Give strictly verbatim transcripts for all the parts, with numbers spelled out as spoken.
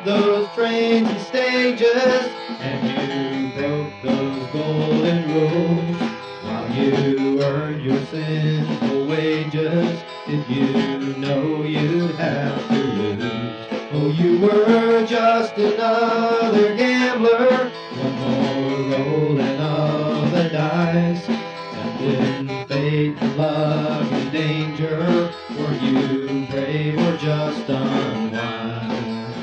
of those trains and stages, and you broke those golden rules while you earned your sinful wages. Did you know you'd have to lose? Oh, you were just another gambler, one more rolling of the dice. Tempting fate and luck and danger, were you brave or just unwise?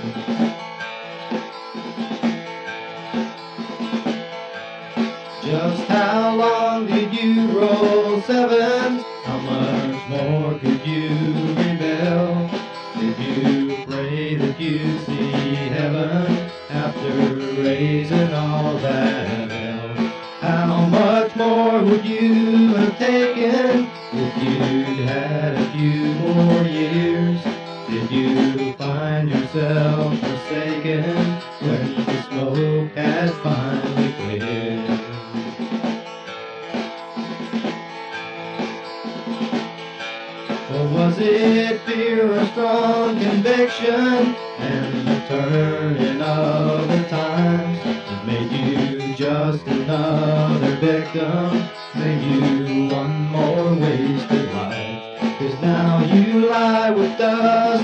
Just how long did you roll sevens? How much more could you rebel? Did you pray that you see heaven after raising all that hell? How much more would you have taken if you'd had a few more years? Did you find yourself forsaken when the smoke had finally cleared? Or was it fear or strong conviction and the turning of the times that made you just another victim, made you one more wasted life? 'Cause now you lie with dust